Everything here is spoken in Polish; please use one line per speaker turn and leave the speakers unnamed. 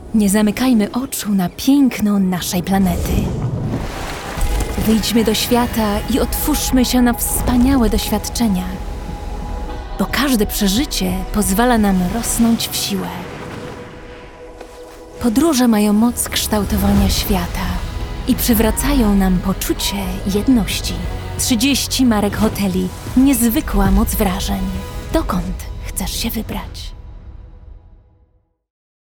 Nie zamykajmy oczu na piękno naszej planety. Wyjdźmy do świata i otwórzmy się na wspaniałe doświadczenia, bo każde przeżycie pozwala nam rosnąć w siłę. Podróże mają moc kształtowania świata i przywracają nam poczucie jedności. 30 marek hoteli, niezwykła moc wrażeń. Dokąd chcesz się wybrać?